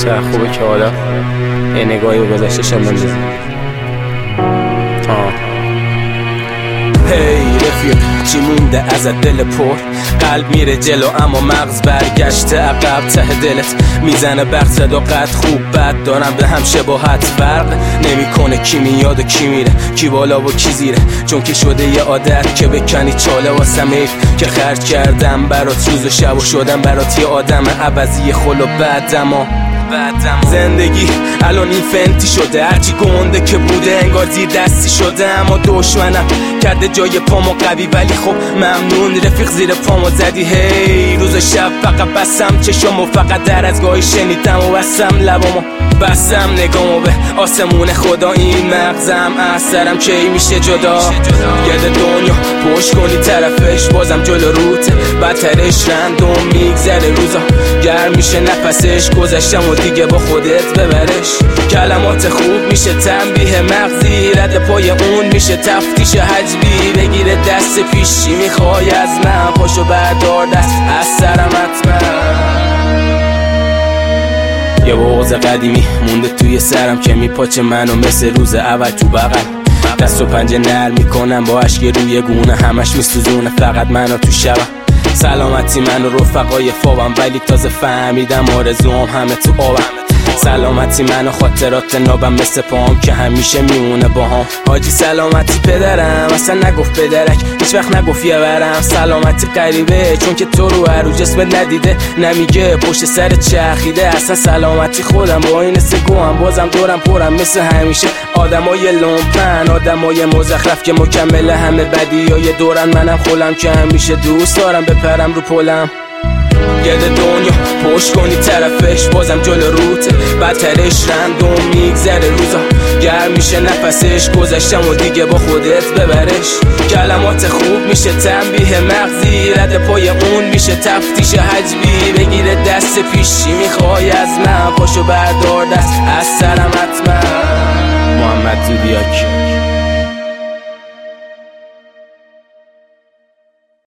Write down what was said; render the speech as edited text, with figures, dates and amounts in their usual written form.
چقدر خوبه که حالا یه نگاهی به گذشته‌ش هم بندازیم. هی رفیق چی مونده ازت دل پر؟ قلب میره جلو اما مغز برگشته عقب. ته دلت میزنه برق صدا قد خوب بد دارم به هم شباهت. فرق نمیکنه کی میاد و کی میره، کی بالا و کی زیره، چون که شده یه عادت که بکنی چاله واسم. حیف که خرج کردم برات روز و شب و شدم برات یه آدم عوضی خل و بعدما زندگی الان این فنتی شده، هرچی گنده که بوده انگار زیر دستی شده. اما دشمنم کرده جای پامو قوی، ولی خب ممنون رفیق زیر پامو زدی. هی روز و شب فقط بستم چشمو، فقط در از گاهی شنیدم و بستم لبامو، بستم نگامو به آسمون خدا. این مغزم از سرم کی میشه جدا؟ گرد دنیا پشت کنی طرفش بازم جلو روته، بدترش رندوم میگذره روزا، گرم میشه نفسش، گذشتم و دیگه با خودت ببرش. کلمات خوب میشه تنبیه مغزی، رد پای اون میشه تفتیش حجبی. بگیره دست پیشی میخوای از من، پاشو بردار دست از سرم حتما. یه بغض قدیمی مونده توی سرم که میپاچه منو مثل روز اول تو بغل. دست و پنجه نرم میکنم با اشک روی گونه، همش میسوزونه فقط منو تو شبم. سلامتی من و رفقای فابم، ولی تازه فهمیدم آرزوام همه تو آبم. سلامتی من و خاطرات نابم مثل پام که همیشه میمونه با هم. حاجی سلامتی پدرم اصلا نگفت پدرک، هیچ وقت نگفت یه برم. سلامتی غریبه چون که تو رو هر جسمت ندیده، نمیگه پشت سر چرخیده. اصلا سلامتی خودم با این سگوام، بازم دورم پرم مثل همیشه. آدمای لومپن، آدمای مزخرف که مکمل همه بدیای دورن. منم خولم که همیشه دوست دارم بپرم رو پلم. گرد دنیا پشت کنی طرفش بازم جلو روته، بدترش رندوم میگذره روزا، گرم میشه نفسش، گذشتم و دیگه با خودت ببرش. کلمات خوب میشه تنبیه مغزی، رد پای اون میشه تفتیش حجبی. بگیره دست پیشی میخوای از من، پاشو بردار دست از